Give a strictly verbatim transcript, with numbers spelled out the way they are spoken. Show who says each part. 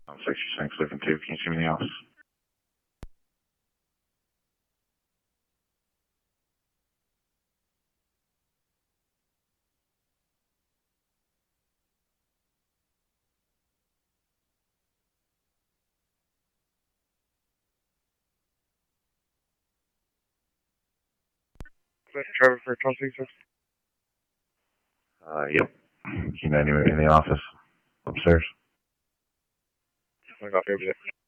Speaker 1: I'm sixty-six, living two. Can you see me in the office?
Speaker 2: Trevor for twelve sixty-six.
Speaker 1: Uh, yep. Can you anywhere in the office? Upstairs?
Speaker 2: I got you over there.